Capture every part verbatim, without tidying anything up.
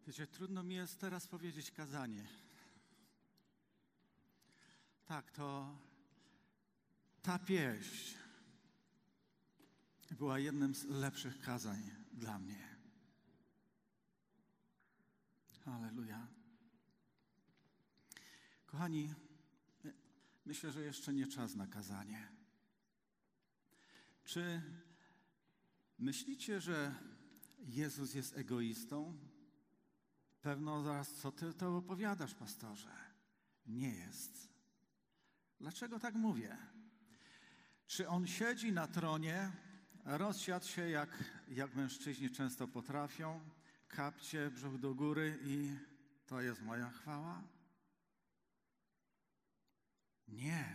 Wiecie, trudno mi jest teraz powiedzieć kazanie. Tak, to ta pieśń była jednym z lepszych kazań dla mnie. Halleluja. Kochani, myślę, że jeszcze nie czas na kazanie. Czy myślicie, że Jezus jest egoistą? Pewno zaraz, co ty to opowiadasz, pastorze? Nie jest. Dlaczego tak mówię? Czy On siedzi na tronie, rozsiadł się jak, jak mężczyźni często potrafią, kapcie, brzuch do góry i to jest moja chwała? Nie.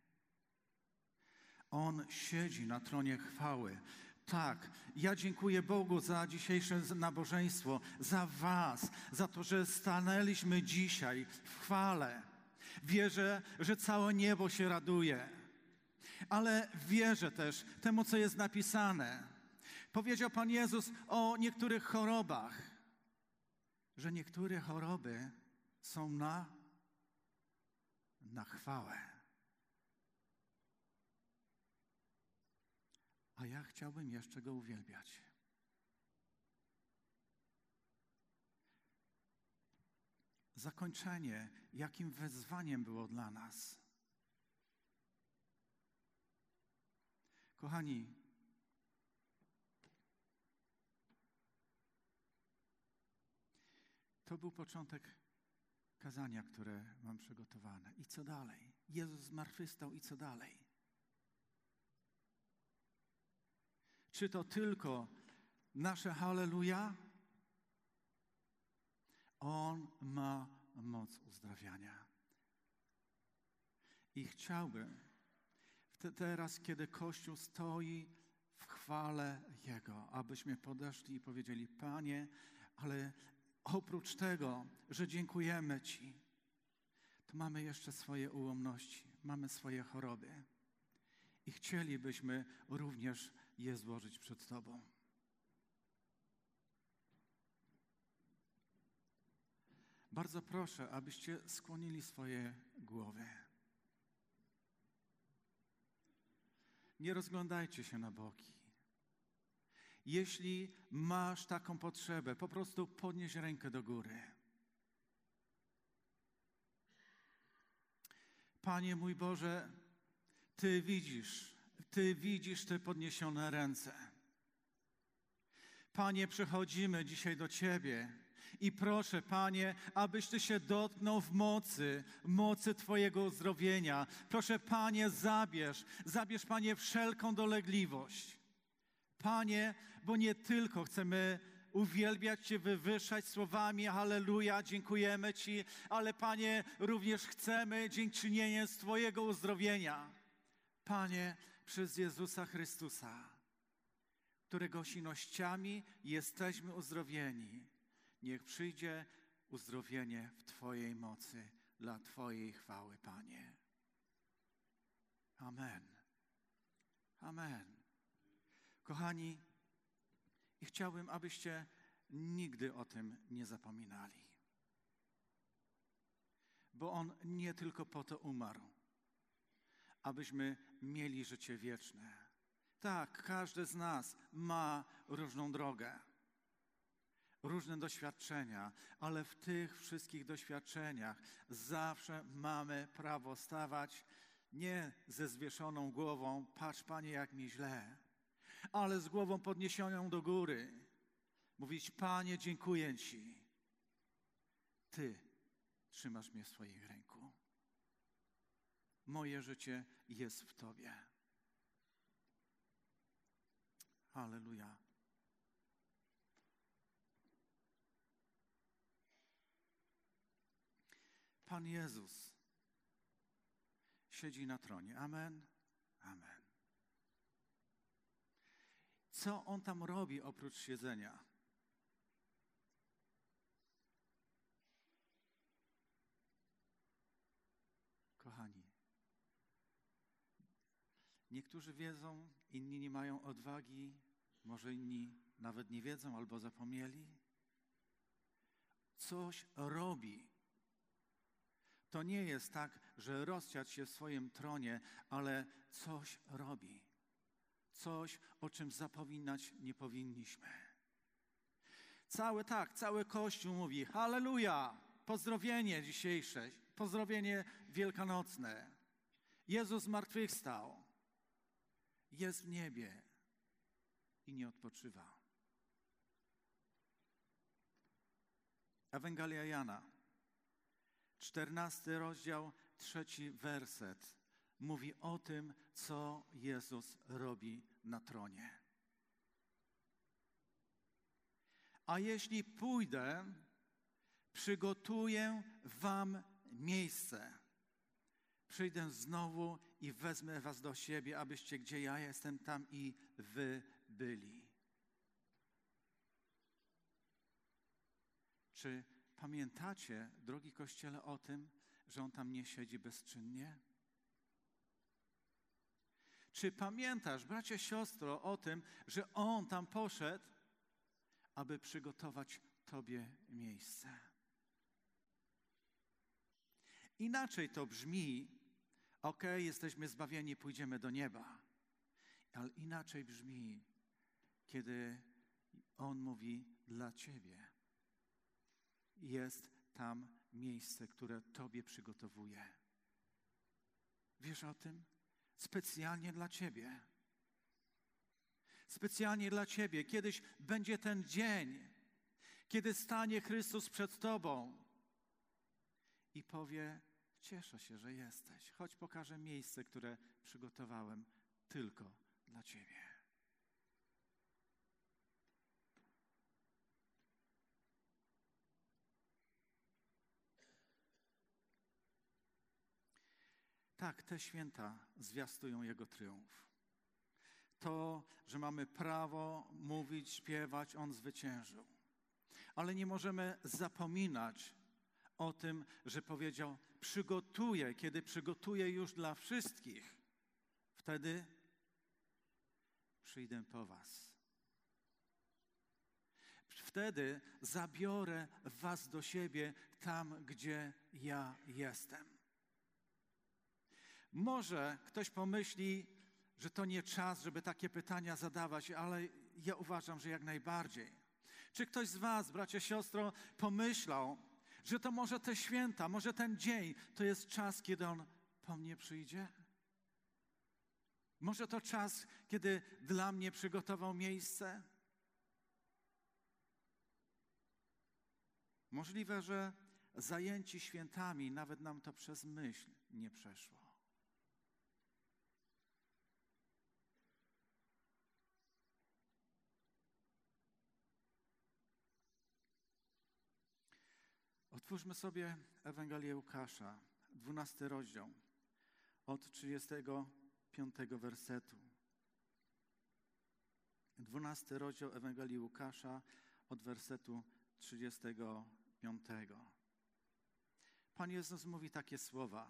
On siedzi na tronie chwały. Tak, ja dziękuję Bogu za dzisiejsze nabożeństwo, za was, za to, że stanęliśmy dzisiaj w chwale. Wierzę, że całe niebo się raduje, ale wierzę też temu, co jest napisane. Powiedział Pan Jezus o niektórych chorobach, że niektóre choroby są na, na chwałę. A ja chciałbym jeszcze Go uwielbiać. Zakończenie, jakim wezwaniem było dla nas. Kochani, to był początek kazania, które mam przygotowane. I co dalej? Jezus zmartwychwstał i co dalej? Czy to tylko nasze halleluja? On ma moc uzdrawiania. I chciałbym teraz, kiedy Kościół stoi w chwale Jego, abyśmy podeszli i powiedzieli: Panie, ale oprócz tego, że dziękujemy Ci, to mamy jeszcze swoje ułomności, mamy swoje choroby. I chcielibyśmy również je złożyć przed Tobą. Bardzo proszę, abyście skłonili swoje głowy. Nie rozglądajcie się na boki. Jeśli masz taką potrzebę, po prostu podnieś rękę do góry. Panie mój Boże, Ty widzisz, Ty widzisz te podniesione ręce. Panie, przychodzimy dzisiaj do Ciebie i proszę, Panie, abyś Ty się dotknął w mocy, mocy Twojego uzdrowienia. Proszę, Panie, zabierz, zabierz, Panie, wszelką dolegliwość. Panie, bo nie tylko chcemy uwielbiać Cię, wywyższać słowami halleluja, dziękujemy Ci, ale Panie, również chcemy dziękczynienie z Twojego uzdrowienia. Panie, przez Jezusa Chrystusa, którego sinościami jesteśmy uzdrowieni, niech przyjdzie uzdrowienie w Twojej mocy dla Twojej chwały, Panie. Amen. Amen. Kochani, i chciałbym, abyście nigdy o tym nie zapominali. Bo On nie tylko po to umarł, abyśmy mieli życie wieczne. Tak, każdy z nas ma różną drogę, różne doświadczenia, ale w tych wszystkich doświadczeniach zawsze mamy prawo stawać nie ze zwieszoną głową, patrz, Panie, jak mi źle, ale z głową podniesioną do góry. Mówić: Panie, dziękuję Ci. Ty trzymasz mnie w swoich ręku. Moje życie jest w Tobie. Halleluja. Pan Jezus siedzi na tronie. Amen. Amen. Co On tam robi oprócz siedzenia? Kochani, niektórzy wiedzą, inni nie mają odwagi, może inni nawet nie wiedzą albo zapomnieli. coś robi. To nie jest tak, że rozsiadł się w swoim tronie, ale coś robi. Coś, o czym zapominać nie powinniśmy. Cały tak, cały Kościół mówi halleluja, pozdrowienie dzisiejsze, pozdrowienie wielkanocne. Jezus zmartwychwstał, jest w niebie i nie odpoczywa. Ewangelia Jana, czternasty rozdział, trzeci werset, mówi o tym, co Jezus robi na tronie. A jeśli pójdę, przygotuję wam miejsce. Przyjdę znowu i wezmę was do siebie, abyście, gdzie ja jestem, tam i wy byli. Czy pamiętacie, drogi Kościele, o tym, że On tam nie siedzi bezczynnie? Czy pamiętasz, bracie, siostro, o tym, że On tam poszedł, aby przygotować tobie miejsce? Inaczej to brzmi, okej, jesteśmy zbawieni, pójdziemy do nieba. Ale inaczej brzmi, kiedy On mówi dla ciebie. Jest tam miejsce, które tobie przygotowuje. Wiesz o tym? Specjalnie dla ciebie. Specjalnie dla ciebie. Kiedyś będzie ten dzień, kiedy stanie Chrystus przed tobą i powie: cieszę się, że jesteś. Chodź, pokażę miejsce, które przygotowałem tylko dla ciebie. Tak, te święta zwiastują Jego triumf. To, że mamy prawo mówić, śpiewać, On zwyciężył. Ale nie możemy zapominać o tym, że powiedział: przygotuję, kiedy przygotuję już dla wszystkich, wtedy przyjdę po was. Wtedy zabiorę was do siebie tam, gdzie ja jestem. Może ktoś pomyśli, że to nie czas, żeby takie pytania zadawać, ale ja uważam, że jak najbardziej. Czy ktoś z was, bracia, siostro, pomyślał, że to może te święta, może ten dzień, to jest czas, kiedy On po mnie przyjdzie? Może to czas, kiedy dla mnie przygotował miejsce? Możliwe, że zajęci świętami nawet nam to przez myśl nie przeszło. Otwórzmy sobie Ewangelię Łukasza, dwunasty rozdział, od trzydziestego piątego wersetu. Dwunasty rozdział Ewangelii Łukasza, od wersetu trzydziestego piątego. Pan Jezus mówi takie słowa: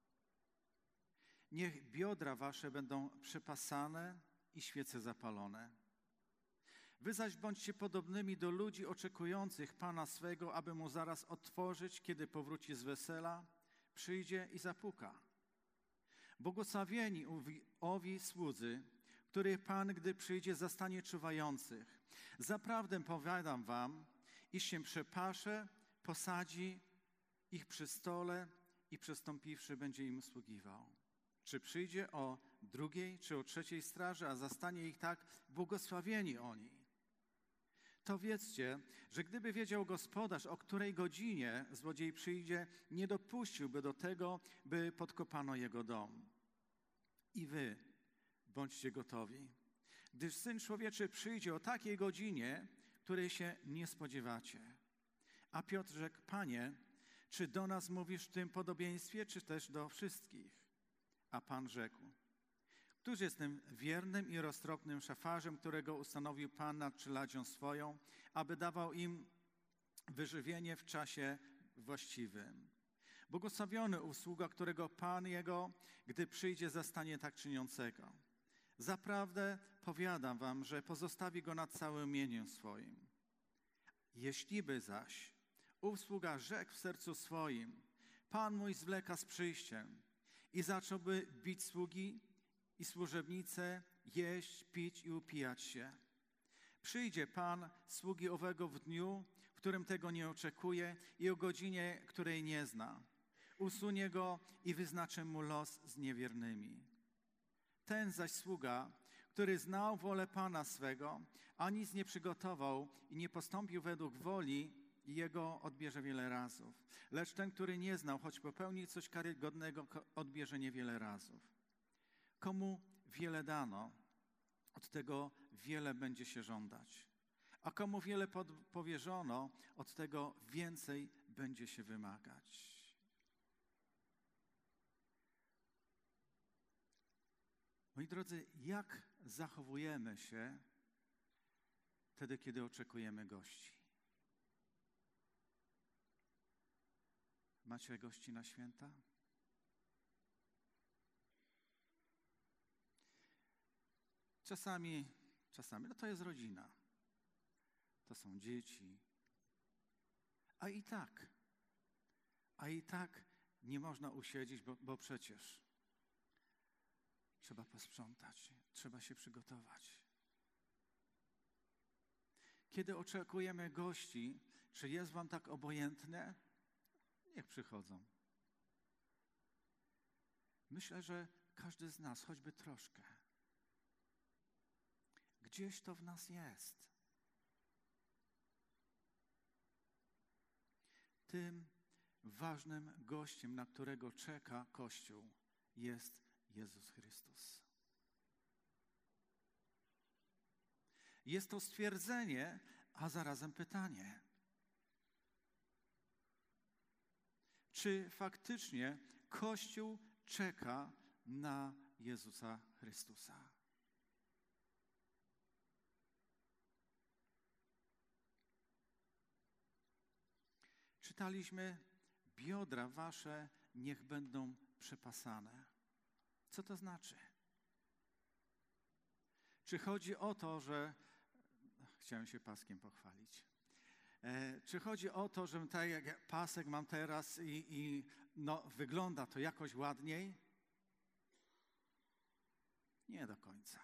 niech biodra wasze będą przepasane i świece zapalone. Wy zaś bądźcie podobnymi do ludzi oczekujących Pana swego, aby Mu zaraz otworzyć, kiedy powróci z wesela, przyjdzie i zapuka. Błogosławieni owi, owi słudzy, których Pan, gdy przyjdzie, zastanie czuwających. Zaprawdę powiadam wam, iż się przepasze, posadzi ich przy stole i przystąpiwszy będzie im usługiwał. Czy przyjdzie o drugiej, czy o trzeciej straży, a zastanie ich tak, błogosławieni oni. To wiedzcie, że gdyby wiedział gospodarz, o której godzinie złodziej przyjdzie, nie dopuściłby do tego, by podkopano jego dom. I wy bądźcie gotowi, gdyż Syn Człowieczy przyjdzie o takiej godzinie, której się nie spodziewacie. A Piotr rzekł: Panie, czy do nas mówisz w tym podobieństwie, czy też do wszystkich? A Pan rzekł: Któż jest tym wiernym i roztropnym szafarzem, którego ustanowił Pan nad czeladzią swoją, aby dawał im wyżywienie w czasie właściwym? Błogosławiony usługa, którego Pan jego, gdy przyjdzie, zastanie tak czyniącego. Zaprawdę powiadam wam, że pozostawi go nad całym mieniem swoim. Jeśliby zaś Ów sługa rzekł w sercu swoim: Pan mój zwleka z przyjściem. I zacząłby bić sługi i służebnice, jeść, pić i upijać się. Przyjdzie Pan sługi owego w dniu, w którym tego nie oczekuje i o godzinie, której nie zna. Usunie go i wyznaczy mu los z niewiernymi. Ten zaś sługa, który znał wolę Pana swego, a nic nie przygotował i nie postąpił według woli, jego odbierze wiele razów. Lecz ten, który nie znał, choć popełni coś karygodnego, odbierze niewiele razów. Komu wiele dano, od tego wiele będzie się żądać. A komu wiele powierzono, od tego więcej będzie się wymagać. Moi drodzy, jak zachowujemy się wtedy, kiedy oczekujemy gości? Macie gości na święta? Czasami, czasami, no to jest rodzina. To są dzieci. A i tak, a i tak nie można usiedzieć, bo, bo przecież trzeba posprzątać, trzeba się przygotować. Kiedy oczekujemy gości, czy jest wam tak obojętne? Niech przychodzą. Myślę, że każdy z nas, choćby troszkę, gdzieś to w nas jest. Tym ważnym gościem, na którego czeka Kościół, jest Jezus Chrystus. Jest to stwierdzenie, a zarazem pytanie. Czy faktycznie Kościół czeka na Jezusa Chrystusa? Czytaliśmy: biodra wasze niech będą przepasane. Co to znaczy? Czy chodzi o to, że... Chciałem się paskiem pochwalić. E, czy chodzi o to, że tak jak pasek mam teraz i, i no, wygląda to jakoś ładniej? Nie do końca.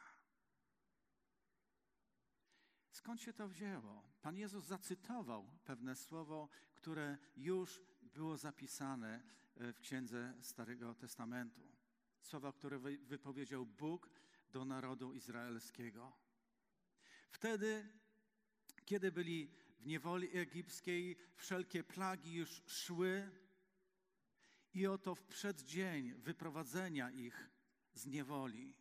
Skąd się to wzięło? Pan Jezus zacytował pewne słowo, które już było zapisane w Księdze Starego Testamentu. Słowa, które wypowiedział Bóg do narodu izraelskiego. Wtedy, kiedy byli w niewoli egipskiej, wszelkie plagi już szły i oto w przeddzień wyprowadzenia ich z niewoli,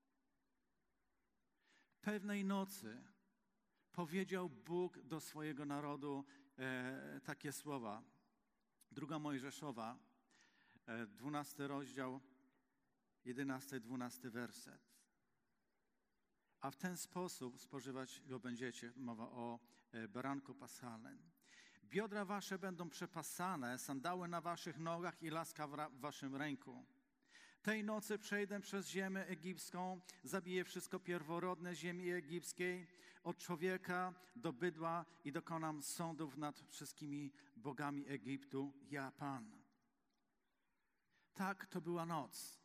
pewnej nocy powiedział Bóg do swojego narodu e, takie słowa. Druga Mojżeszowa, e, dwunasty rozdział, jedenasty, dwunasty werset. A w ten sposób spożywać go będziecie, mowa o e, baranku paschalnym. Biodra wasze będą przepasane, sandały na waszych nogach i laska w, ra- w waszym ręku. Tej nocy przejdę przez ziemię egipską, zabiję wszystko pierworodne ziemi egipskiej, od człowieka do bydła i dokonam sądów nad wszystkimi bogami Egiptu, ja Pan. Tak, to była noc.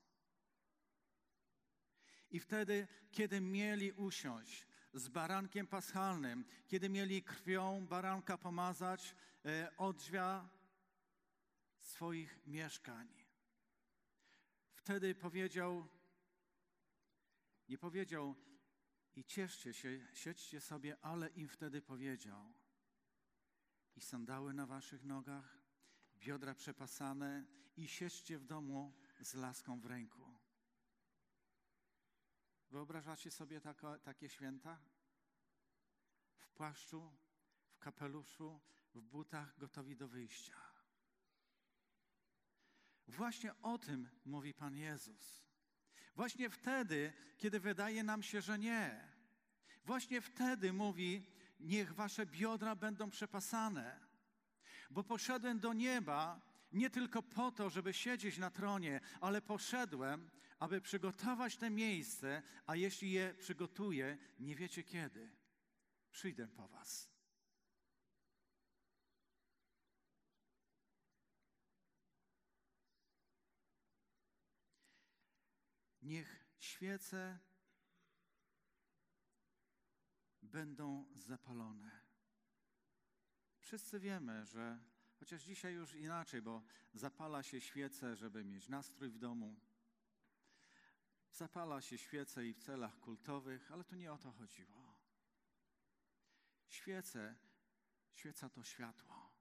I wtedy, kiedy mieli usiąść z barankiem paschalnym, kiedy mieli krwią baranka pomazać e, odrzwia swoich mieszkań, wtedy powiedział, nie powiedział i cieszcie się, siedźcie sobie, ale im wtedy powiedział: i sandały na waszych nogach, biodra przepasane i siedźcie w domu z laską w ręku. Wyobrażacie sobie taka, takie święta? W płaszczu, w kapeluszu, w butach, gotowi do wyjścia. Właśnie o tym mówi Pan Jezus. Właśnie wtedy, kiedy wydaje nam się, że nie. Właśnie wtedy mówi: niech wasze biodra będą przepasane. Bo poszedłem do nieba nie tylko po to, żeby siedzieć na tronie, ale poszedłem, aby przygotować te miejsce, a jeśli je przygotuję, nie wiecie kiedy. Przyjdę po was. Niech świece będą zapalone. Wszyscy wiemy, że chociaż dzisiaj już inaczej, bo zapala się świece, żeby mieć nastrój w domu. Zapala się świece i w celach kultowych, ale tu nie o to chodziło. Świece, świeca to światło.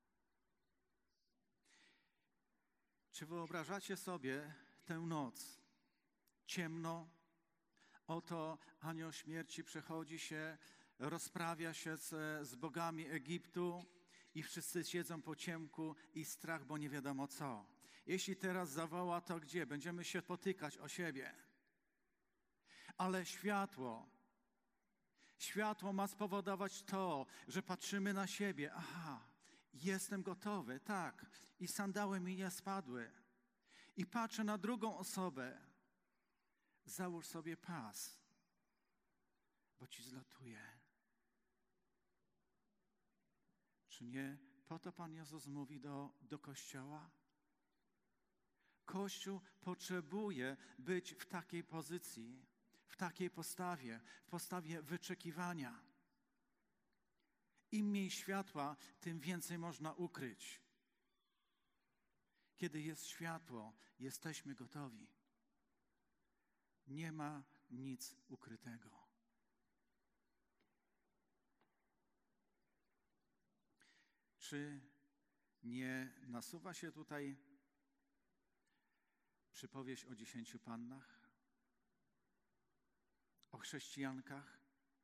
Czy wyobrażacie sobie tę noc? Ciemno, oto anioł śmierci przechodzi się, rozprawia się z, z bogami Egiptu i wszyscy siedzą po ciemku i strach, bo nie wiadomo co. Jeśli teraz zawoła, to gdzie? Będziemy się potykać o siebie. Ale światło, światło ma spowodować to, że patrzymy na siebie. Aha, jestem gotowy, tak. I sandały mi nie spadły. I patrzę na drugą osobę. Załóż sobie pas, bo ci zlatuje. Czy nie po to Pan Jezus mówi do, do Kościoła? Kościół potrzebuje być w takiej pozycji, w takiej postawie, w postawie wyczekiwania. Im mniej światła, tym więcej można ukryć. Kiedy jest światło, jesteśmy gotowi. Nie ma nic ukrytego. Czy nie nasuwa się tutaj przypowieść o dziesięciu pannach? O chrześcijankach?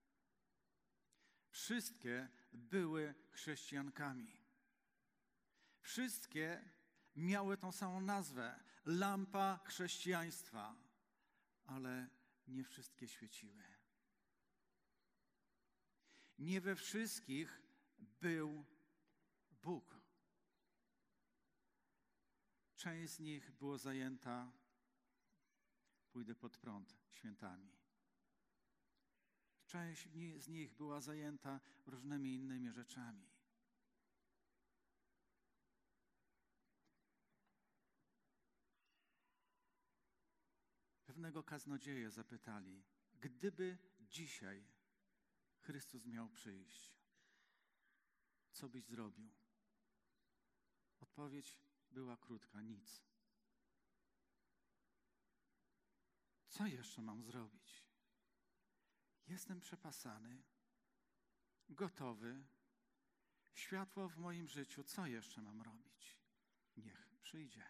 Wszystkie były chrześcijankami. Wszystkie miały tą samą nazwę, lampa chrześcijaństwa, ale nie wszystkie świeciły. Nie we wszystkich był Bóg. Część z nich była zajęta, pójdę pod prąd, świętami. Część z nich była zajęta różnymi innymi rzeczami. Pewnego kaznodzieję zapytali, gdyby dzisiaj Chrystus miał przyjść, co byś zrobił? Odpowiedź była krótka, nic. Co jeszcze mam zrobić? Jestem przepasany, gotowy, światło w moim życiu, co jeszcze mam robić? Niech przyjdzie.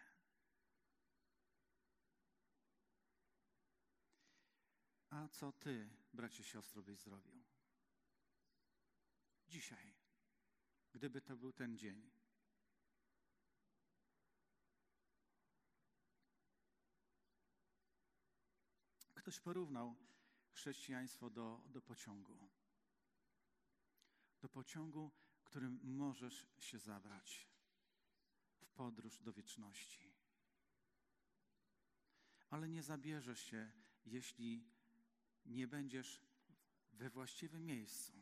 A co ty, bracie, siostro, byś zrobił? Dzisiaj, gdyby to był ten dzień. Ktoś porównał chrześcijaństwo do, do pociągu. Do pociągu, którym możesz się zabrać w podróż do wieczności. Ale nie zabierzesz się, jeśli nie będziesz we właściwym miejscu.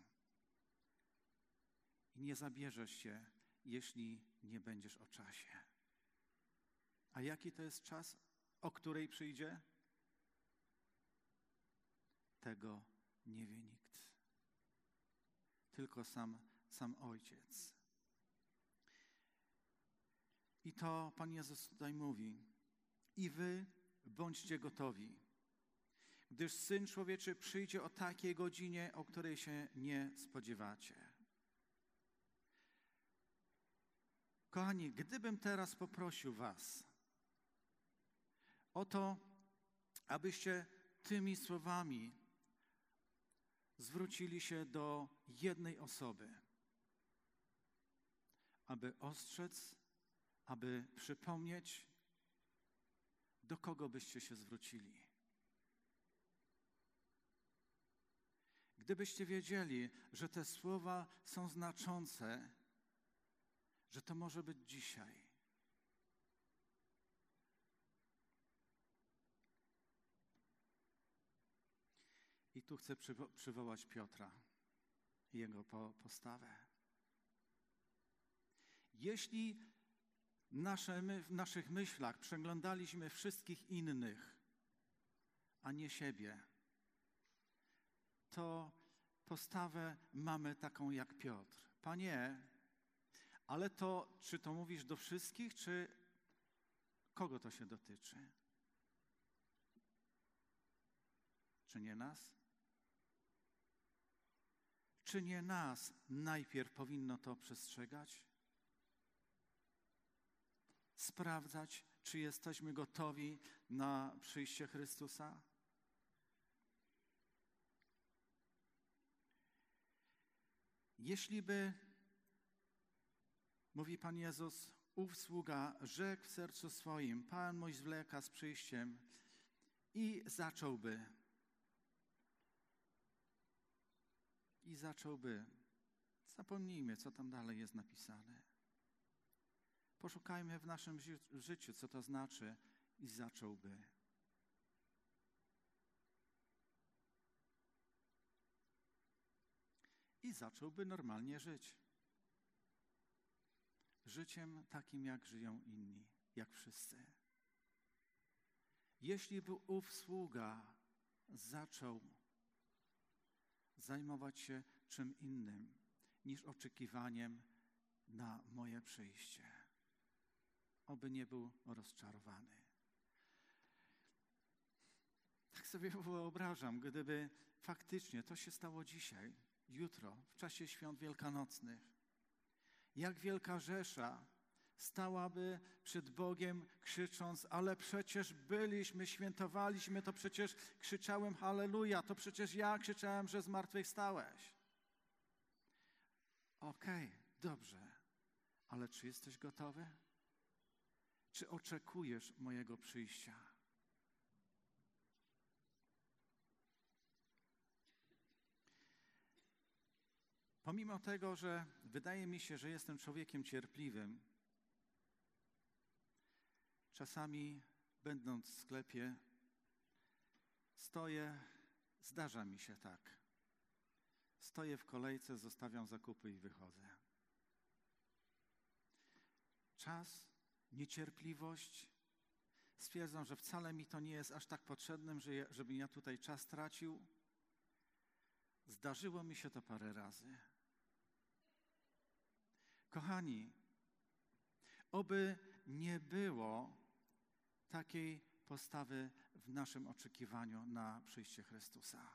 I nie zabierzesz się, jeśli nie będziesz o czasie. A jaki to jest czas, o której przyjdzie? Tego nie wie nikt. Tylko sam, sam Ojciec. I to Pan Jezus tutaj mówi. I wy bądźcie gotowi, gdyż Syn Człowieczy przyjdzie o takiej godzinie, o której się nie spodziewacie. Kochani, gdybym teraz poprosił was o to, abyście tymi słowami zwrócili się do jednej osoby, aby ostrzec, aby przypomnieć, do kogo byście się zwrócili. Gdybyście wiedzieli, że te słowa są znaczące, że to może być dzisiaj. I tu chcę przywo- przywołać Piotra i jego po- postawę. Jeśli nasze my, w naszych myślach przeglądaliśmy wszystkich innych, a nie siebie, to postawę mamy taką jak Piotr. Panie, ale to, czy to mówisz do wszystkich, czy kogo to się dotyczy? Czy nie nas? Czy nie nas najpierw powinno to przestrzegać? Sprawdzać, czy jesteśmy gotowi na przyjście Chrystusa? Jeśli by, mówi Pan Jezus, ów sługa rzekł w sercu swoim, Pan mój zwleka z przyjściem i zacząłby, i zacząłby, zapomnijmy, co tam dalej jest napisane. Poszukajmy w naszym ży- życiu, co to znaczy i zacząłby. I zacząłby normalnie żyć. Życiem takim, jak żyją inni, jak wszyscy. Jeśli by ów sługa zaczął zajmować się czym innym niż oczekiwaniem na moje przyjście, oby nie był rozczarowany. Tak sobie wyobrażam, gdyby faktycznie to się stało dzisiaj, jutro, w czasie świąt wielkanocnych, jak wielka rzesza stałaby przed Bogiem krzycząc, ale przecież byliśmy, świętowaliśmy, to przecież krzyczałem halleluja, to przecież ja krzyczałem, że zmartwychwstałeś. Okej, okay, dobrze, ale czy jesteś gotowy? Czy oczekujesz mojego przyjścia? Pomimo tego, że wydaje mi się, że jestem człowiekiem cierpliwym, czasami będąc w sklepie, stoję, zdarza mi się tak. Stoję w kolejce, zostawiam zakupy i wychodzę. Czas, niecierpliwość. Stwierdzam, że wcale mi to nie jest aż tak potrzebne, że ja, żebym ja tutaj czas tracił. Zdarzyło mi się to parę razy. Kochani, oby nie było takiej postawy w naszym oczekiwaniu na przyjście Chrystusa.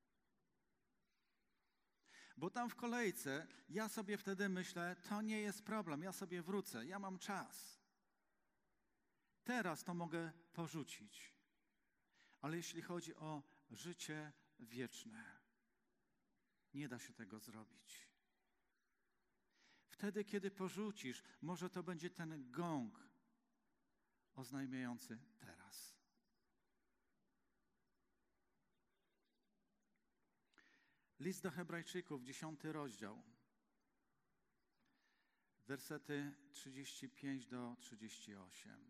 Bo tam w kolejce ja sobie wtedy myślę, to nie jest problem, ja sobie wrócę, ja mam czas. Teraz to mogę porzucić. Ale jeśli chodzi o życie wieczne, nie da się tego zrobić. Wtedy, kiedy porzucisz, może to będzie ten gong oznajmiający teraz. List do Hebrajczyków, dziesiąty rozdział, wersety trzydzieści pięć do trzydziestu ośmiu.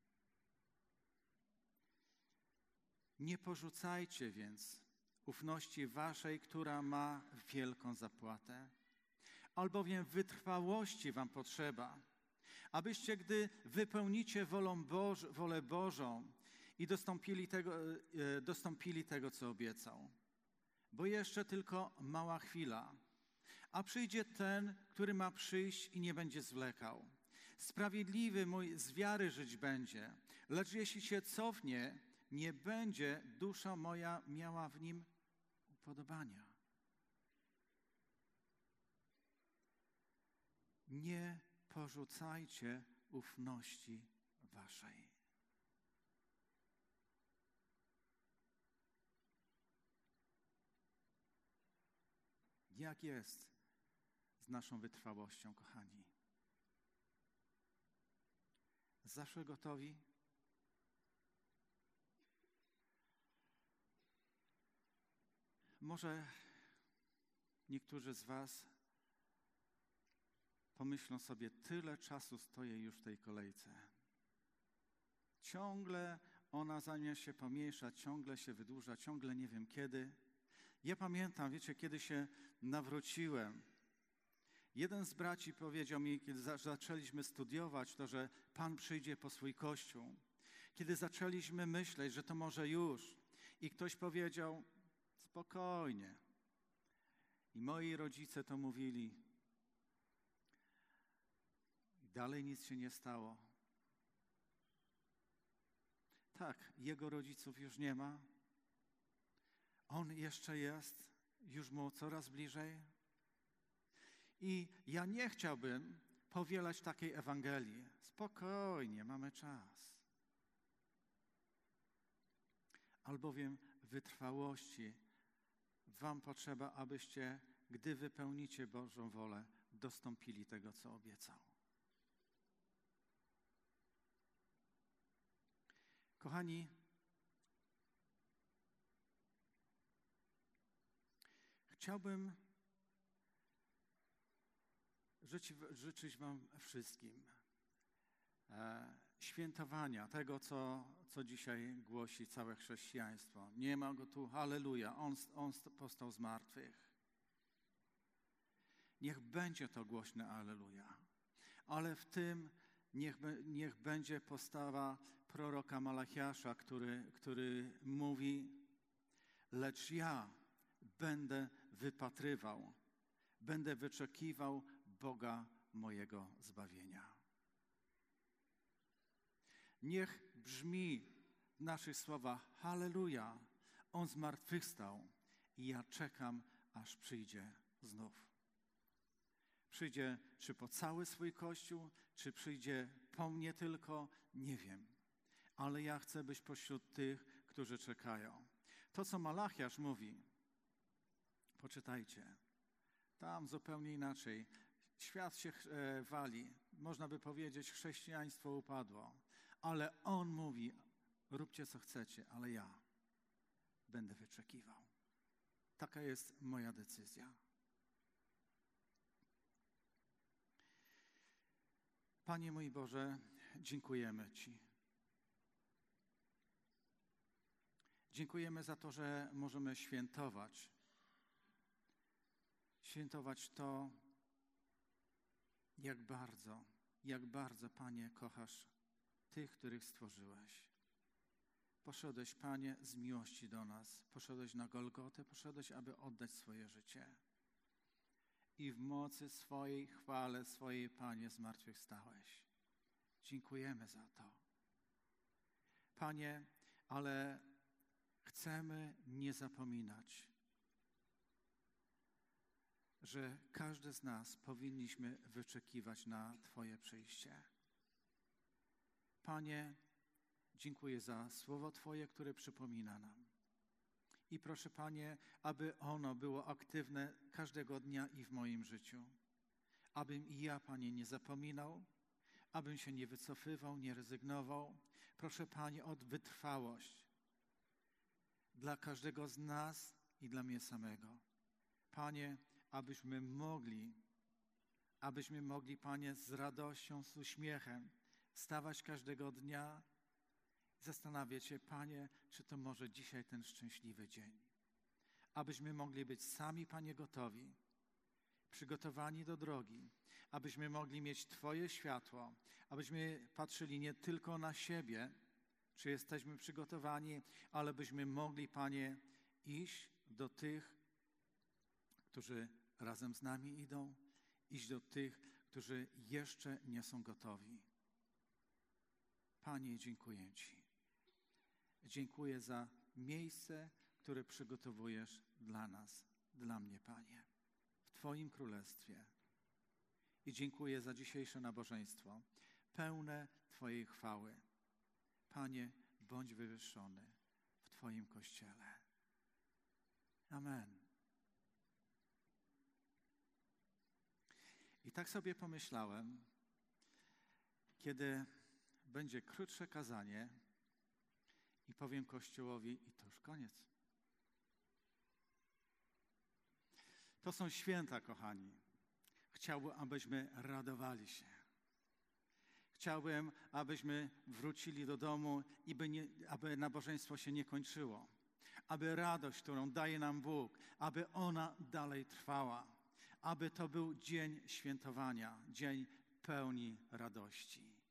Nie porzucajcie więc ufności waszej, która ma wielką zapłatę, albowiem wytrwałości wam potrzeba, abyście, gdy wypełnicie wolą Boż, wolę Bożą i dostąpili tego, dostąpili tego, co obiecał. Bo jeszcze tylko mała chwila, a przyjdzie ten, który ma przyjść i nie będzie zwlekał. Sprawiedliwy mój z wiary żyć będzie, lecz jeśli się cofnie, nie będzie dusza moja miała w nim upodobania. Nie porzucajcie ufności waszej. Jak jest z naszą wytrwałością, kochani? Zawsze gotowi? Może niektórzy z was pomyślą sobie, tyle czasu stoję już w tej kolejce. Ciągle ona zamiast się pomniejsza, ciągle się wydłuża, ciągle nie wiem kiedy. Ja pamiętam, wiecie, kiedy się nawróciłem, jeden z braci powiedział mi, kiedy za- zaczęliśmy studiować to, że Pan przyjdzie po swój Kościół, kiedy zaczęliśmy myśleć, że to może już I ktoś powiedział, spokojnie. I moi rodzice to mówili. I dalej nic się nie stało. Tak, jego rodziców już nie ma. On jeszcze jest, już mu coraz bliżej. I ja nie chciałbym powielać takiej Ewangelii. Spokojnie, mamy czas. Albowiem wytrwałości wam potrzeba, abyście, gdy wypełnicie Bożą wolę, dostąpili tego, co obiecał. Kochani, chciałbym życzyć, życzyć wam wszystkim e, świętowania tego, co, co dzisiaj głosi całe chrześcijaństwo. Nie ma go tu, halleluja, on, on powstał z martwych. Niech będzie to głośne halleluja, ale w tym niech, niech będzie postawa proroka Malachiasza, który, który mówi, lecz ja będę wypatrywał, będę wyczekiwał Boga mojego zbawienia. Niech brzmi w naszych słowach halleluja, On zmartwychwstał i ja czekam, aż przyjdzie znów. Przyjdzie czy po cały swój Kościół, czy przyjdzie po mnie tylko, nie wiem. Ale ja chcę być pośród tych, którzy czekają. To, co Malachiasz mówi, poczytajcie, tam zupełnie inaczej. Świat się e, wali, można by powiedzieć, chrześcijaństwo upadło. Ale on mówi, róbcie co chcecie, ale ja będę wyczekiwał. Taka jest moja decyzja. Panie mój Boże, dziękujemy Ci. Dziękujemy za to, że możemy świętować. Świętować to, jak bardzo, jak bardzo, Panie, kochasz tych, których stworzyłeś. Poszedłeś, Panie, z miłości do nas. Poszedłeś na Golgotę, poszedłeś, aby oddać swoje życie. I w mocy swojej chwale, swojej, Panie, zmartwychwstałeś. Dziękujemy za to. Panie, ale chcemy nie zapominać, że każdy z nas powinniśmy wyczekiwać na Twoje przyjście. Panie, dziękuję za słowo Twoje, które przypomina nam. I proszę, Panie, aby ono było aktywne każdego dnia i w moim życiu. Abym i ja, Panie, nie zapominał, abym się nie wycofywał, nie rezygnował. Proszę, Panie, o wytrwałość dla każdego z nas i dla mnie samego. Panie, abyśmy mogli, abyśmy mogli, Panie, z radością, z uśmiechem wstawać każdego dnia i zastanawiać się, Panie, czy to może dzisiaj ten szczęśliwy dzień. Abyśmy mogli być sami, Panie, gotowi, przygotowani do drogi, abyśmy mogli mieć Twoje światło, abyśmy patrzyli nie tylko na siebie, czy jesteśmy przygotowani, ale byśmy mogli, Panie, iść do tych, którzy razem z nami idą, iść do tych, którzy jeszcze nie są gotowi. Panie, dziękuję Ci. Dziękuję za miejsce, które przygotowujesz dla nas, dla mnie, Panie, w Twoim Królestwie. I dziękuję za dzisiejsze nabożeństwo, pełne Twojej chwały. Panie, bądź wywyższony w Twoim Kościele. Amen. I tak sobie pomyślałem, kiedy będzie krótsze kazanie i powiem Kościołowi, i to już koniec. To są święta, kochani. Chciałbym, abyśmy radowali się. Chciałbym, abyśmy wrócili do domu i by nie, aby nabożeństwo się nie kończyło. Aby radość, którą daje nam Bóg, aby ona dalej trwała. Aby to był dzień świętowania, dzień pełni radości.